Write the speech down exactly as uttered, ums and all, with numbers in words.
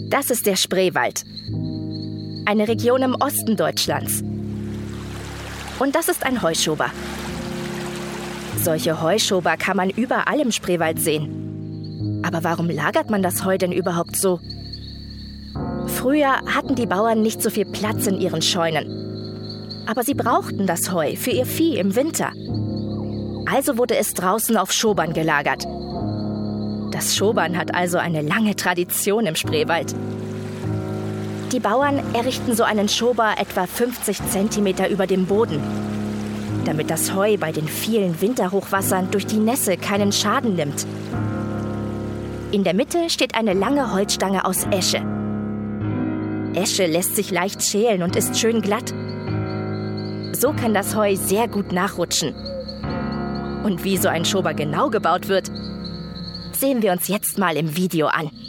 Das ist der Spreewald. Eine Region im Osten Deutschlands. Und das ist ein Heuschober. Solche Heuschober kann man überall im Spreewald sehen. Aber warum lagert man das Heu denn überhaupt so? Früher hatten die Bauern nicht so viel Platz in ihren Scheunen. Aber sie brauchten das Heu für ihr Vieh im Winter. Also wurde es draußen auf Schobern gelagert. Das Schobern hat also eine lange Tradition im Spreewald. Die Bauern errichten so einen Schober etwa fünfzig Zentimeter über dem Boden, damit das Heu bei den vielen Winterhochwassern durch die Nässe keinen Schaden nimmt. In der Mitte steht eine lange Holzstange aus Esche. Esche lässt sich leicht schälen und ist schön glatt. So kann das Heu sehr gut nachrutschen. Und wie so ein Schober genau gebaut wird, sehen wir uns jetzt mal im Video an.